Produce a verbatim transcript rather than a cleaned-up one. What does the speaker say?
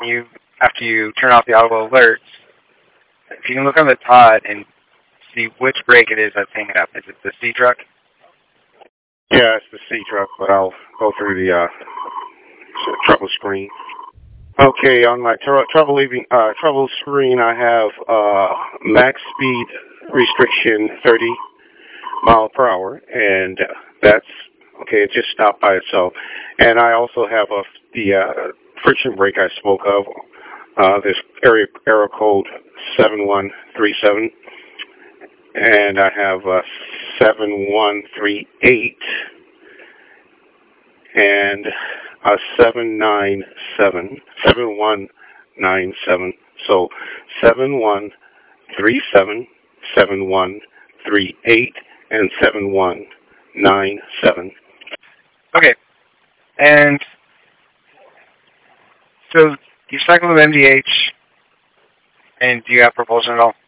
you after you turn off the auto alerts, if you can look on the T O D and see which brake it is that's hanging up. Is it the C truck? Yeah, it's the C truck, but I'll go through the uh, trouble screen. Okay, on my tr trouble leaving uh, trouble screen, I have uh, max speed restriction thirty mile per hour, and that's okay. It just stopped by itself, and I also have a the uh, friction brake I spoke of. Uh, this area error code seven one three seven, and I have uh, seven one three eight and a seven nine seven, seven one nine seven. So seven one three seven, seven one three eight, and seven one nine seven. Okay. And so you cycle with M D H, and do you have propulsion at all?